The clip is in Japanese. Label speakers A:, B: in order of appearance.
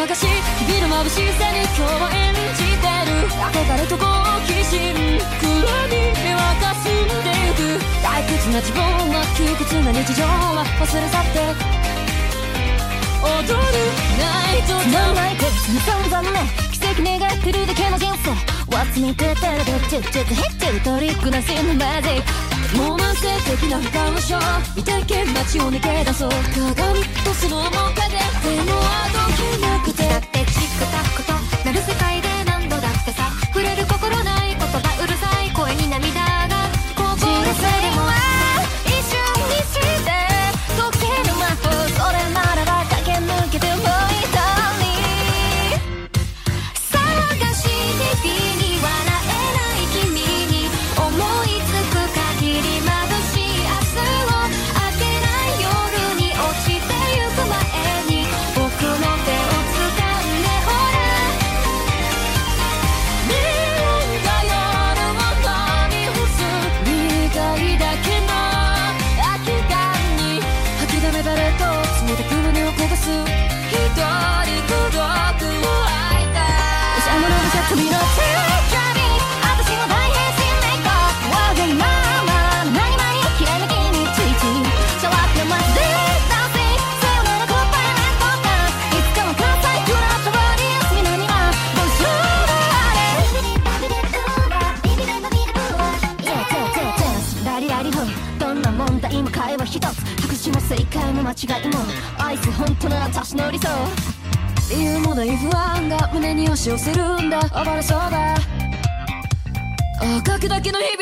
A: かし日々の眩しさに今日も演じてる。憧れと好奇心黒に目は霞んでゆく。退屈な自分は窮屈な日常は忘れ去って踊るナイト
B: つまんないこいつの散々ね奇跡願ってるだけの人生 What's me good だらでチュッチュッと減ってるトリックなシンマジック
A: もう慢性的な不感症見たいけ街を抜け出そう。鏡とその面影でもあどけなくて
B: だってチックタックとなる世界で何度だってさ触れる心ない言葉うるさい声に涙がこぼれてでも一瞬にして解ける魔法それならば駆け抜けてもいたり探し日々に笑えない君に思いつく限り眩しい明日を明けない夜に落ちてゆく前に僕の手を掴んでほら
A: ネオンが夜を飲み干す苦いだけの空き缶に吐きだめ誰と冷たく胸を焦がす一人孤独を吐いた
B: しゃものぶさ首の手を私も大変身メイクわがまま何々きらめきについつい触ってまでダンシングさよならグッバイメントダンスいつかは関西クラブトバディ休みのにはボンジュールあれいやラリラリフどんな問題も会話一つ白紙も正解も間違いも愛す本当の私の理想
A: 理由もない不安が胸に押し寄せるんだ。暴れそうだ書くだけの日